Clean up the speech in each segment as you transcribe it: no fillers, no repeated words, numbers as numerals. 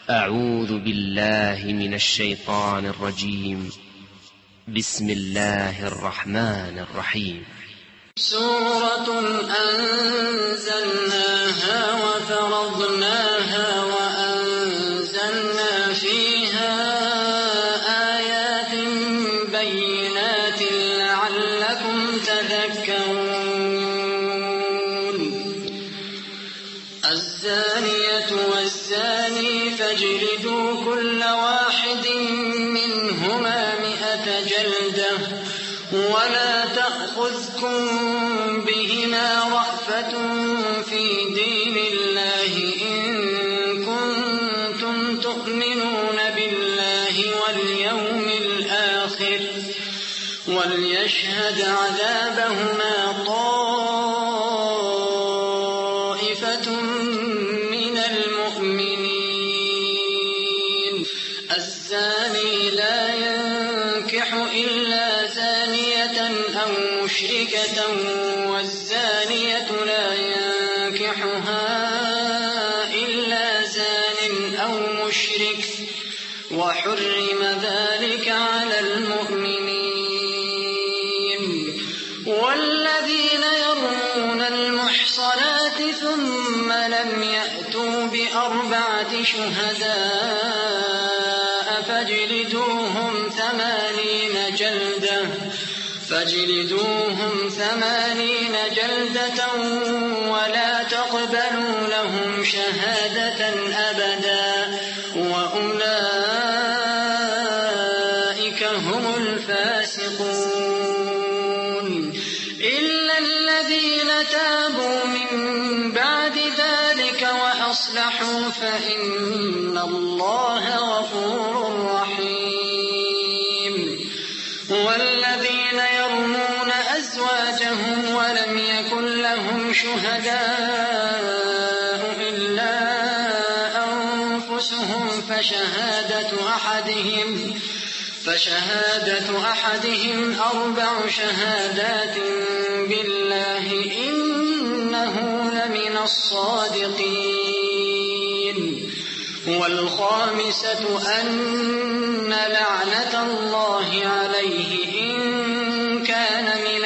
أعوذ بالله من الشيطان الرجيم. بسم الله الرحمن الرحيم. سورة أنزلناها وفرضناها وأنزلنا فيها آيات بينات لعلكم تذكرون. الزانية والزاني فاجلدوا كل واحد منهما 100 جلدة ولا تأخذكم بهما رأفة في دين الله إن كنتم تؤمنون بالله واليوم الآخر وليشهد عذابهما طائفة من المؤمنين. الزاني لا ينكح إلا زانية أو مشركة والزانية لا ينكحها إلا زان أو مشرك وحرم ذلك على المؤمنين. والذين يرمون المحصنات ثم لم يأتوا ب4 شهداء فاجلدوهم 80 جلدة ولا تقبلوا لهم شهادة أبدا وأولئك هم الفاسقون. إلا الذين تابوا من بعد ذلك وأصلحوا فإن الله غفور رحيم. والذين يرمون أزواجهم ولم يكن لهم شهداء إلا أنفسهم فشهادة أحدهم 4 شهادات بالله إنه لمن الصادقين. والخامسة أن لعنة الله عليه إن كان من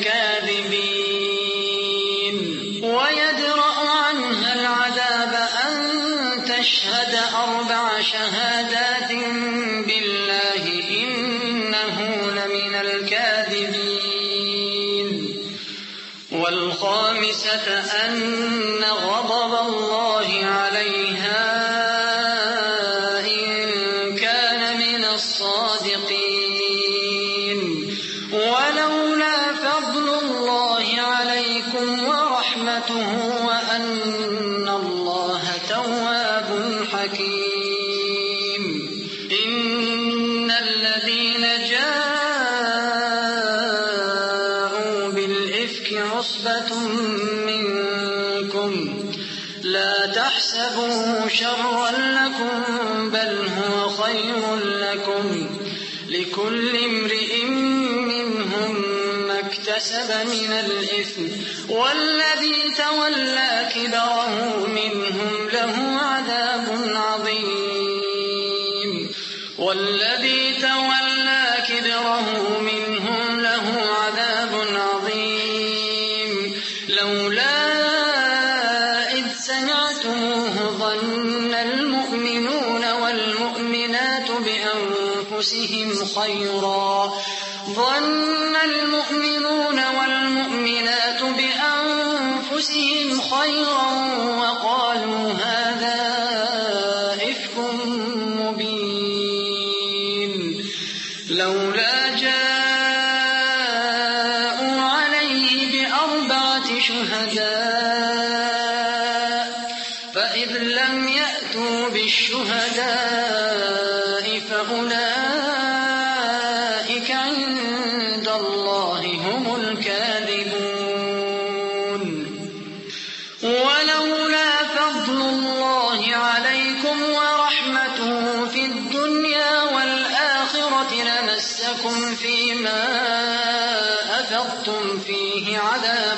الكاذبين. ويدرأ عنها العذاب أن تشهد 4 شهادات بالله إنه لمن الكاذبين. والخامسة أن غضب الله عليها ولولا فضل الله عليكم ورحمته وأن الله تواب حكيم. إن الذين جاءوا بالإفك عصبة منكم لا تحسبوه شرا لكم بل هو خير لكم لكل امرئ منهم ما اكتسب من الإثم والذي تولى كبره منهم له عذاب عظيم. لولا إذ سمعتموه ظن المؤمنون والمؤمنات بأنفسهم خيرا وقالوا هذا إفك مبين. لولا جاءوا عليه ب4 شهداء فإذ لم يأتوا بالشهداء فأولئك عند الله هم الكاذبون. ولولا فضل الله عليكم ورحمته في الدنيا والآخرة لمسكم فيما أفضتم فيه عذاب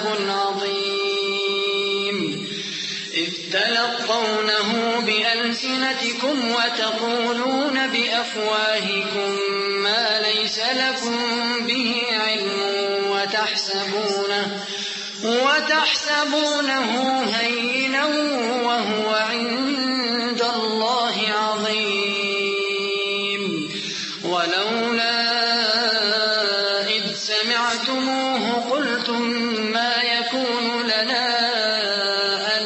عظيم. إذ تلقونه بألسنتكم وتقولون بأفواهكم ما ليس لكم به علم وتحسبونه هينا وهو عند الله عظيم ولولا إذ سمعتموه قلتم ما يكون لنا أن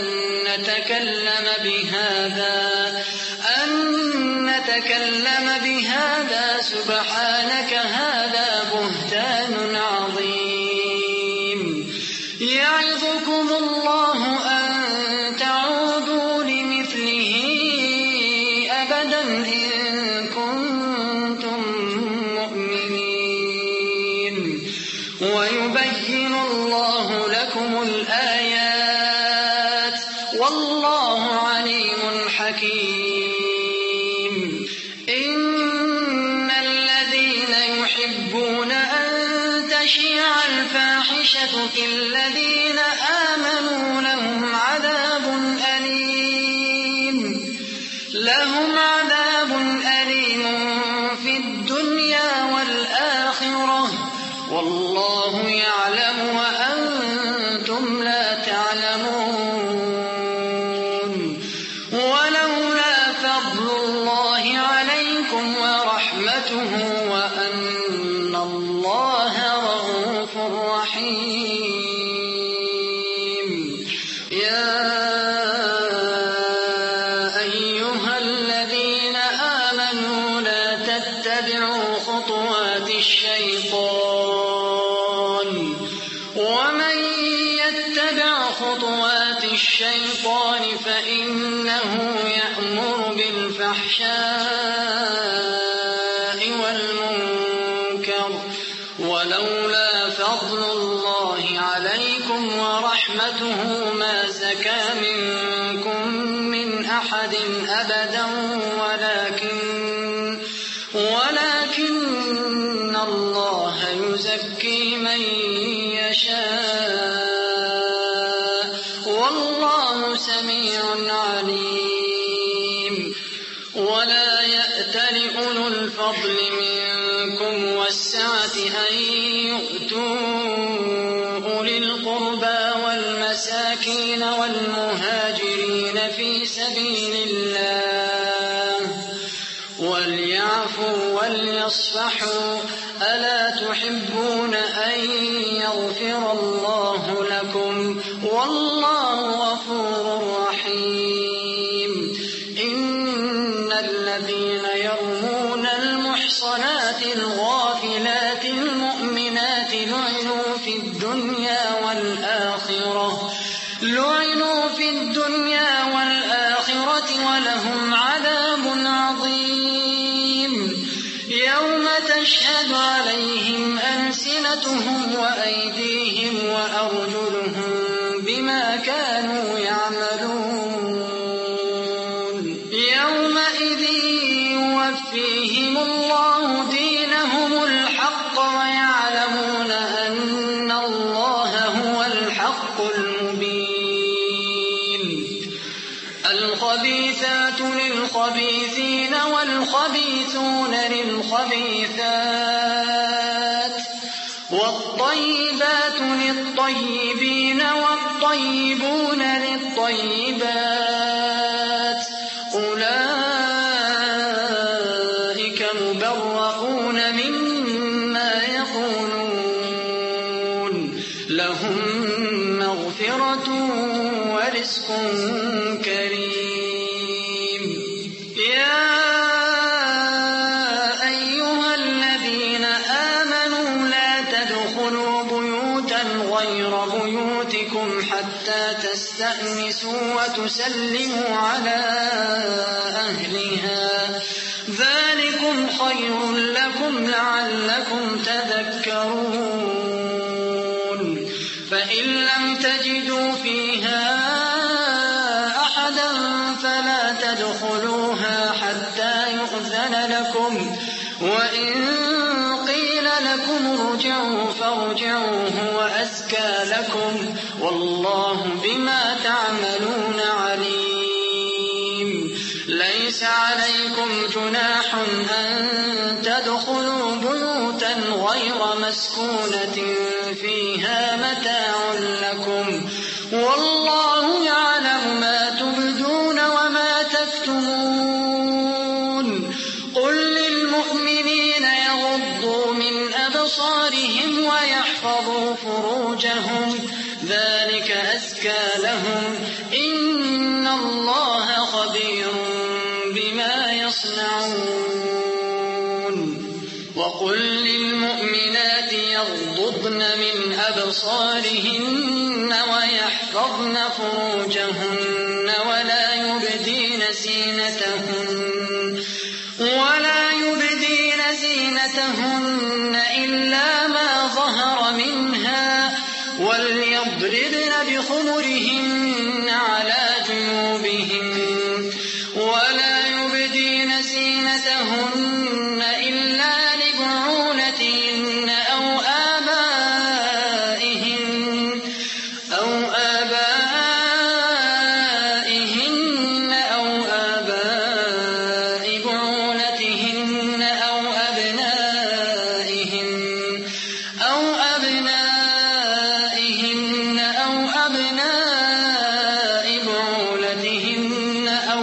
نتكلم بهذا سبحانك هذا بهتان عظيم يعظكم الله أن تعودوا لمثله أبدا إن كنتم مؤمنين ويبين الله لكم الآيات والله عليم حكيم إن الذين يحبون أن تشيع الفاحشة في الذين آمنوا لهم عذاب أليم في الدنيا والآخرة والله يعلم وأنتم لا تعلمون ولولا فضل الله عليكم ورحمته وأن الله رءوف رحيم يا أيها الذين آمنوا لا تتبعوا خطوات الشيطان ومن يتبع خطوات الشيطان فإنه يأمر بالفحشاء والمنكر ولولا فضل الله عليكم ورحمته ما زكى منكم من أحد أبدا ولكن الله يزكي من يشاء والله سميع عليم ولا يأتل أولو الفضل منكم والسعة أن يؤتوا أولي القربى والمساكين والمهاجرين في سبيل الله وليعفوا وليصفحوا ألا تحبون أن يغفر الله لكم والله غفور رحيم إن الذين يرمون المحصنات الغافلات المؤمنات لعنوا في الدنيا والآخرة ولهم عذاب عظيم يوم تشهد عليهم ألسنتهم وأيديهم وأرجلهم بما كانوا يعملون يومئذ يوفيهم الله دينهم الحق ويعلمون أن الله هو الحق المبين الخبيثات للخبيثين والخبيثون للخبيثات والطيبات للطيبين والطيبون للطيبات أولئك مبرؤون مما يقولون لهم مغفرة ورزق كريم يا أيها الذين آمنوا لا تدخلوا بيوتا غير بيوتكم حتى تستأنسوا وتسلموا على أهلها ذلكم خير لكم لعلكم تذكرون فإن لم تجدوا فيها أحدا فلا تدخلوها حتى يؤذن لكم وإن قيل لكم ارجعوا فارجعوا هو أزكى لكم والله بما تعملون عليم ليس عليكم عليكم جناح أن تدخلوا بيوتا غير مسكونة فيها متاع لكم والله يعلم ما تبدون وما تكتمون قل للمؤمنين يغضوا من أبصارهم ويحفظوا فروجهم ذلك أزكى لهم إن الله خبير بما يصنعون وقل للمؤمنات يغضضن من أبصارهن ويحفظن فروجهن ولا يبدين زينتهن إلا ما ظهر منها وليضربن بخمرهن على جيوبهن ولا يبدين زينتهن إلا لبعولتهن أو آبائهن أو آباء بعولتهن أو أبنائهن أو أبناء بعولتهن أو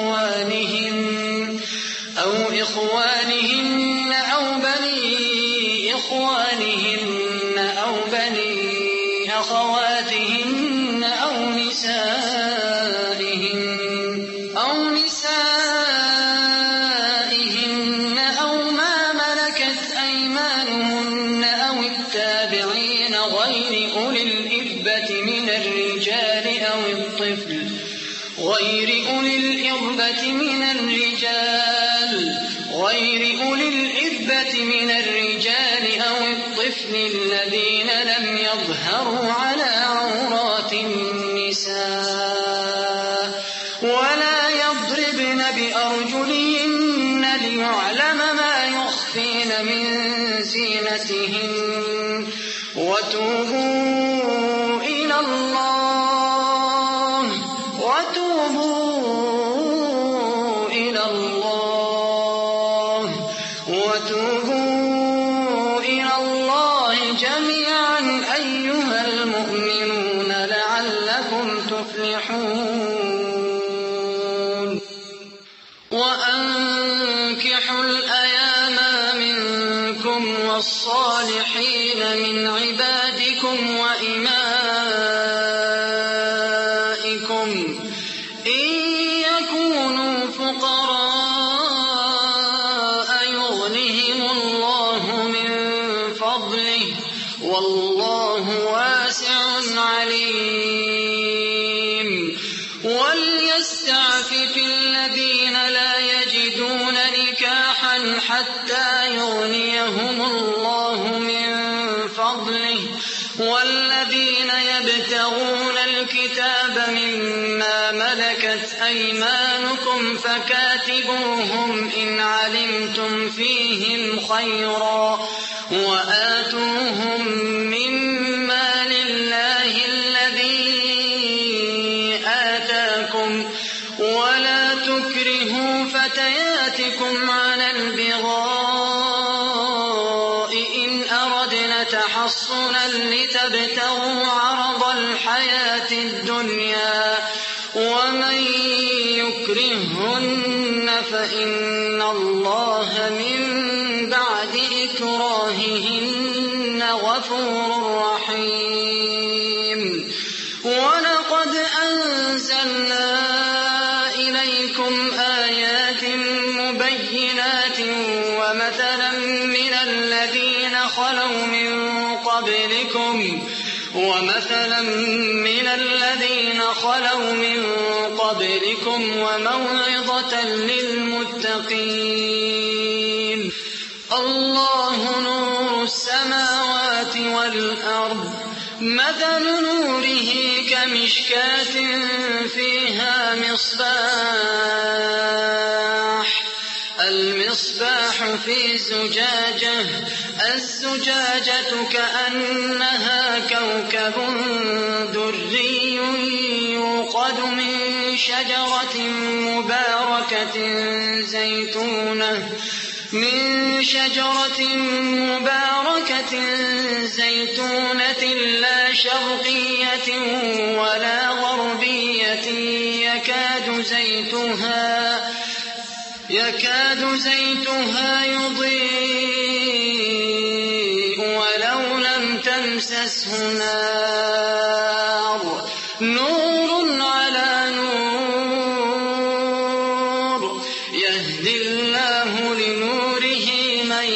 إخوانهن أو بني إخوانهن أو بني أخواتهن أو نسائهن أو ما ملكت أيمانهن أو التابعين غير أولي الإربة من الرجال أو الطفل الذين لم يظهروا على عورات النساء ولا يضربن بأرجلهن ليعلم ما يخفين من زينتهن وتوبوا إلى الله جميعا أيها المؤمنون لعلكم تفلحون وأنكحوا الأيام منكم والصالحين من عبادكم وإمائكم إن يكونوا فقراء يغنهم الله من فضله والله واسع عليم وليستعفف الذين لا يجدون نكاحا حتى يغنيهم الله من فضله والذين يبتغون الكتاب مما ملكت أيمانكم فكاتبوهم إن علمتم فيهم خيرا وآتوهم مما لله الذي آتاكم ولا تكرهوا فتياتكم على البغاء إن أردنا تحصنا لتبتغوا عرض الحياة الدنيا ومن يكرهن فإن الله من بعد إكراههن غفور رحيم ولقد أنزلنا إليكم آيات مبينات ومثلا من الذين خلوا من قبلكم وموعظة للمتقين الله نور السماوات والأرض مثل نوره كمشكاة فيها المصباح في زجاجة الزجاجة كأنها كوكب دري يوقد من شجرة مباركة زيتونة لا شرقية ولا غربية يكاد زيتها يضيء ولو لم تمسسه نار نور على نور يهدي الله لنوره من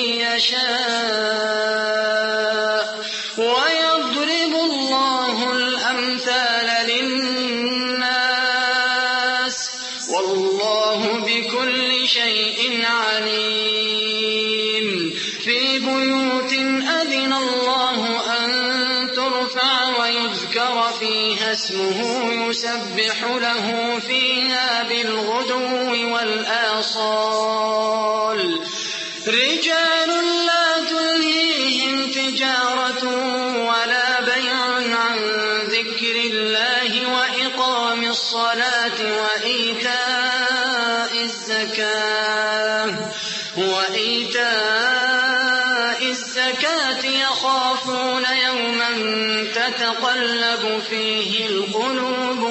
يشاء ويضرب الله الأمثال للناس والله بكل شيء عليم في بيوت أذن الله أن ترفع ويذكر فيها اسمه يسبح له فيها بالغدو والآصال رجال لا تلهيهم تجارة ولا بيع عن ذكر الله وإقام الصلاة وإيتاء الزكاة يخافون يوما تتقلب فيه القلوب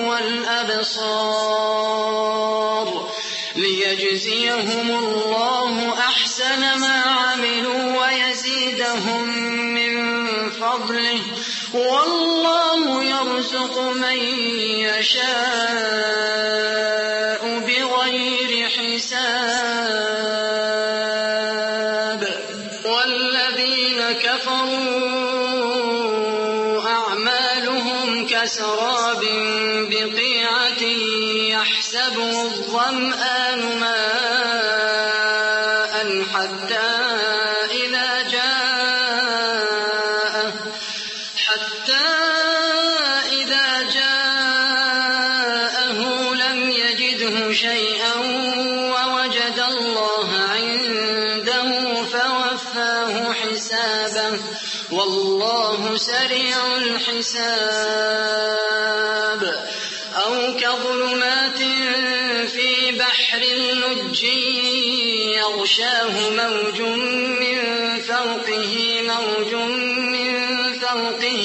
والأبصار ليجزيهم الله أحسن ما عملوا ويزيدهم من فضله والله يرزق من يشاء بغير حساب والذين كفروا أعمالهم كسراب بقيعة يحسبه الظمآن ماء حتى إذا جاءه لم يجده شيئا ووجد الله عنده فوفاه حسابه والله سريع الحساب أو كظلمات في بحر لج يغشاه موج من فوقه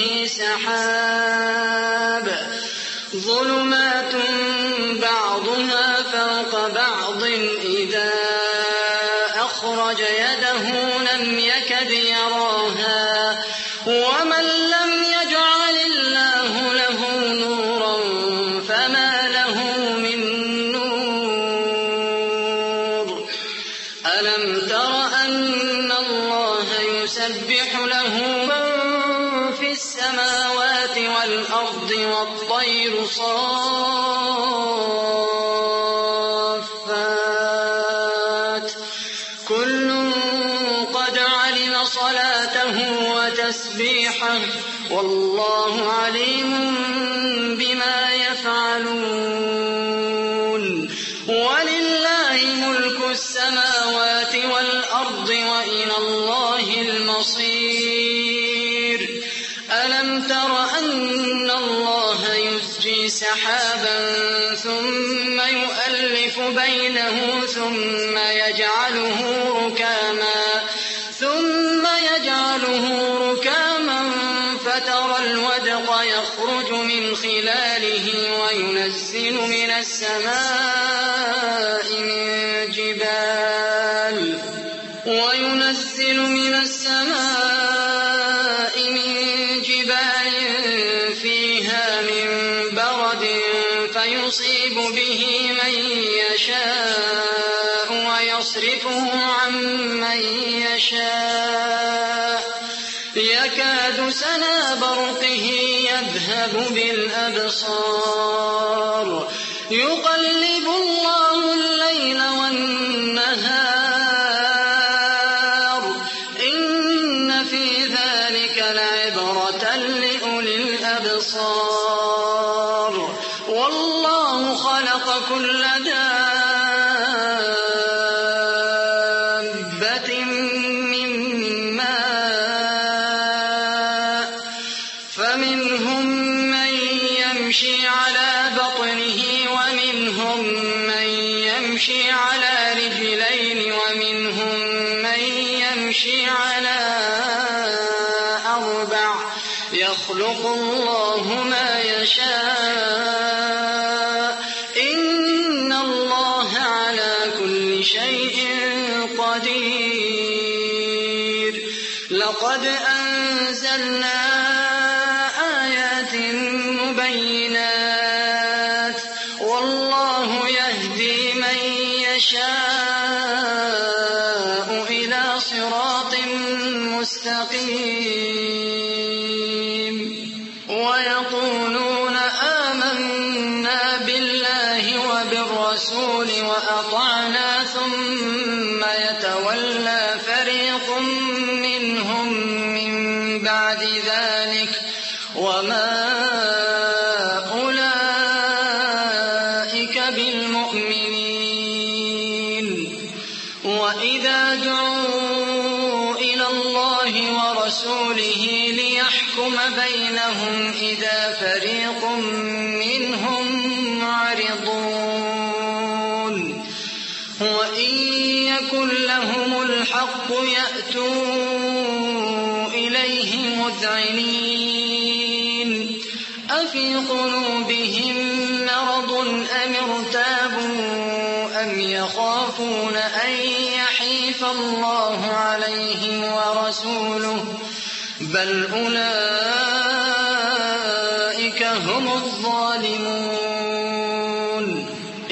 سحاب ظلمات بعضها فوق بعض إذا أخرج يده لم يكد يراها ومن لم يجعل الله له نورا فما له من نور ألم تر أن الله يسبح له من في السماوات والأرض والطير صافات كل قد علم صلاته وتسبيحه والله عليم بما يفعلون ولله ملك السماوات والأرض وإلى الله المصير ألم تر أن الله يزجي سحابا ثم يؤلف بينه ثم يجعله ركاما فترى الودق يخرج من خلاله وينزل من السماء من جبال فيها من برد فيصيب به من يشاء ويصرفه عن من يشاء يكاد سنا برقه يذهب بالأبصار يقلب الله الليل والنهار إن في ذلك لعبرة لأولي الأبصار والله خلق كل دابة من ماء فمنهم من يمشي على بطنه يشاء إن الله على كل شيء قدير لقد أنزلنا آيات مبينات والله يهدي من يشاء إلى صراط مستقيم ويقولون آمنا بالله وبالرسول وأطعنا ثم يتولى فريق منهم من بعد ذلك وما أولئك بالمؤمنين وإذا دعوا إلى الله ورسوله ليحكم بينهم إذا فريق منهم معرضون وإن يكن لهم الحق يأتوا إليه مذعنين أفي قلوبهم مرض أم ارتابوا أم يخافون أن يحيف الله عليهم ورسوله بل أولئك هم الظالمون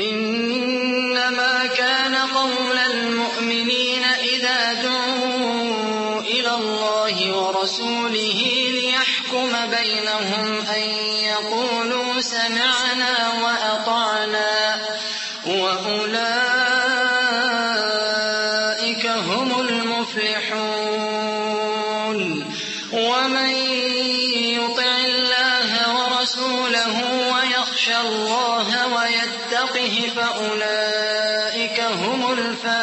إنما كان قول المؤمنين إذا دعوا إلى الله ورسوله ليحكم بينهم أن يقولوا سمعنا وأطعنا وأولئك هم المفلحون ومن يطع الله ورسوله ويخشى الله ويتقه فأولئك هم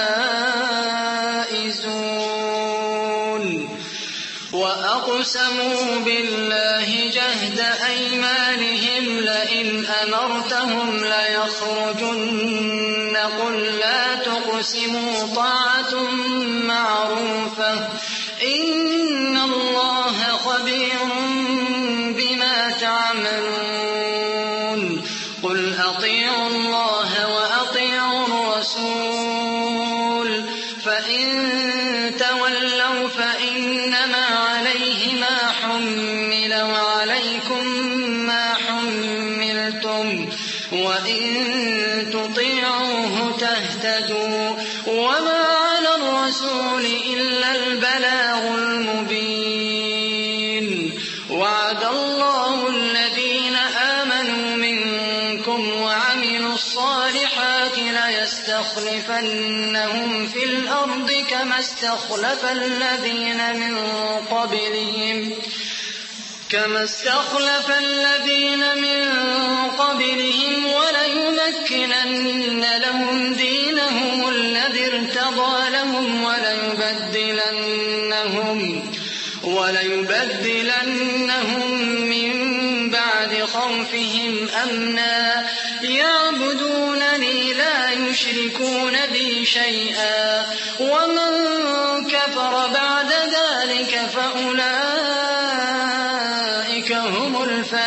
الفائزون وأقسموا بالله جهد أيمانهم لئن أمرتهم ليخرجن قل لا تقسموا طاعة معروفة إن الله خبير بما تعملون قل أطيعوا الله وأطيعوا الرسول فإن تولوا فإنما عليه ما حمل وعليكم ما حملتم وإن تطيعوه تهتدوا وما على الرسول إلا البلاغ المبين وعد الله الذين آمنوا منكم وعملوا الصالحات ليستخلفنهم في الأرض كما استخلف الذين من قبلهم وليمكنن لهم دينهم الذي ارتضى لهم وليبدلنهم من بعد خوفهم أمنا يعبدونني لا يشركون بي شيئا ومن كفر بعد ذلك فأولئك هم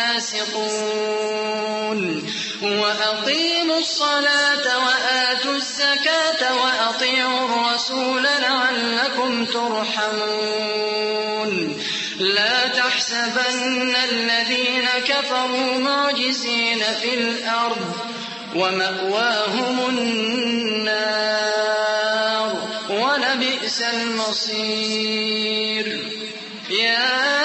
الفاسقون وأقيموا الصلاة وآتوا الزكاة وأطيعوا الرسول لعلكم ترحمون لا تحسبن الذين كفروا معجزين في الأرض ومأواهم النار ولبئس المصير يا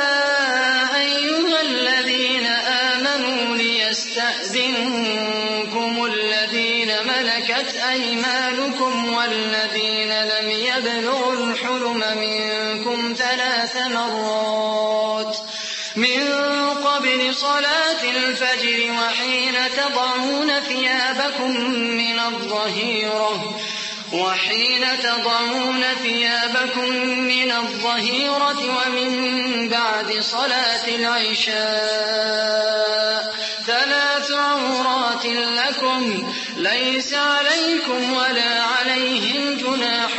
أيها الذين آمنوا ليستأذنكم الذين ملكت أيمانكم والذين لم يبلغوا الحلم منكم 3 مرات من قبل صلاة الفجر وحين تضعون ثيابكم من الظهيرة ومن بعد صلاة العشاء 3 عورات لكم ليس عليكم ولا عليهم جناح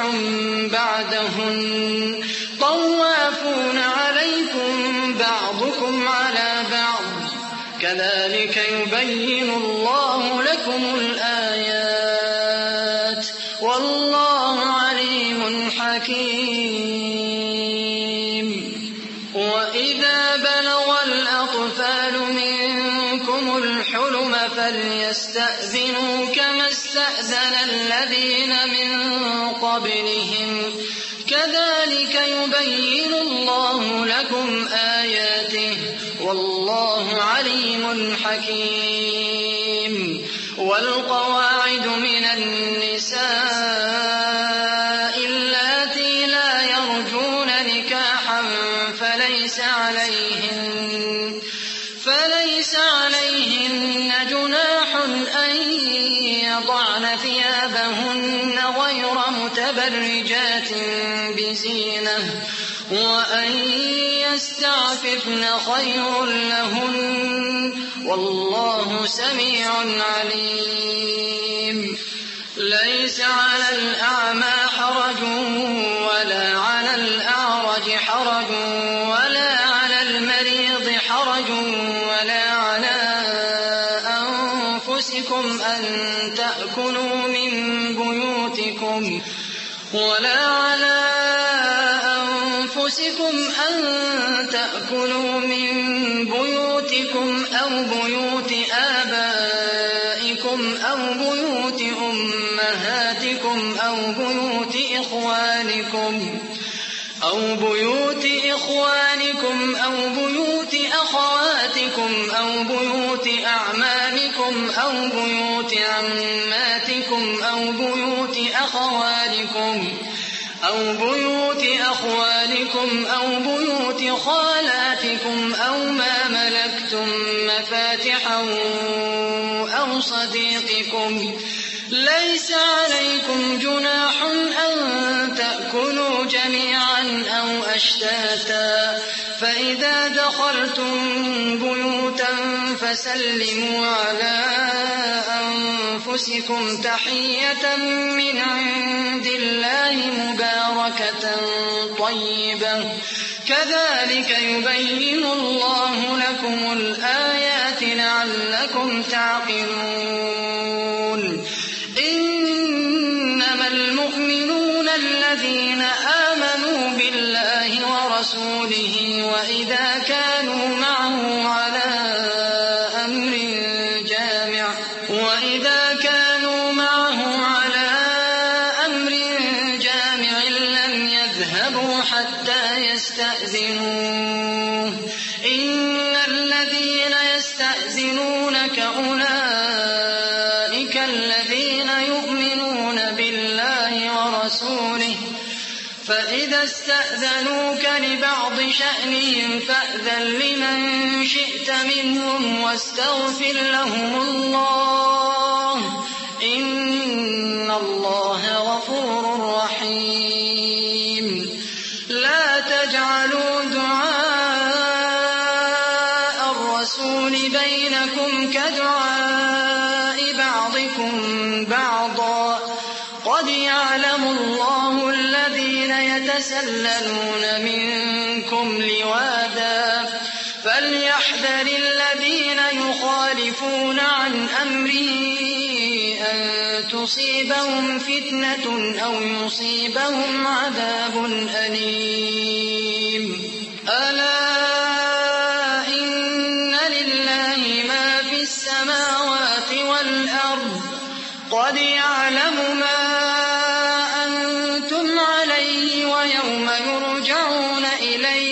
بعدهن طوافون عليكم بعضكم على بعض والله عليم حكيم. وإذا بلغ الأطفال منكم الحلم فليستأذنوا كما استأذن الذين من قبلهم كذلك يبين الله لكم آياته والله عليم حكيم. والقواعد من النساء اللاتي لا يرجون نكاحا فليس عليهن جناح أن يضعن ثيابهن غير متبرجات بزينة وأن يستعففن خير لهن والله سميع عليم. ليس على الأعمى حرج ولا على الأعرج حرج ولا على المريض حرج ولا على أنفسكم أن تأكلوا من بيوتكم أو بيوت آبائكم أو بيوت أمهاتكم أو بيوت إخوانكم أو بيوت أخواتكم أو بيوت أعمامكم أو بيوت عماتكم أو بيوت أخوالكم أو بيوت خالاتكم أو ما ملكتم مفاتحه أو صديقكم. ليس عليكم جناح أن تأكلوا جميعا أو أشتاتا فإذا دخلتم بيوتا فسلموا على أنفسكم تحية من عند الله مباركة طيبة كذلك يبين الله لكم الآيات لعلكم تعقلون. إنما المؤمنون الذين آمنوا بالله ورسوله وإذا كانوا معه على أمر جامع لم يذهبوا حتى يستأذنوه. إن الذين يستأذنونك أولئك الذين يؤمنون بالله ورسوله فإذا استأذنوك لبعض شأنهم فأذن لمن شئت منهم واستغفر لهم الله إن الله غفور رحيم. لا تجعلوا دعاء الرسول بينكم كدعاء بعضكم بعضا قد يعلم الله الذين يتسللون منكم لواذا فليحذر الذين يخالفون عن أمره أن تصيبهم فتنة أو يصيبهم عذاب أليم. ألا إن لله ما في السماوات والأرض قد يعلم ما أنتم عليه ويوم يرجعون إليه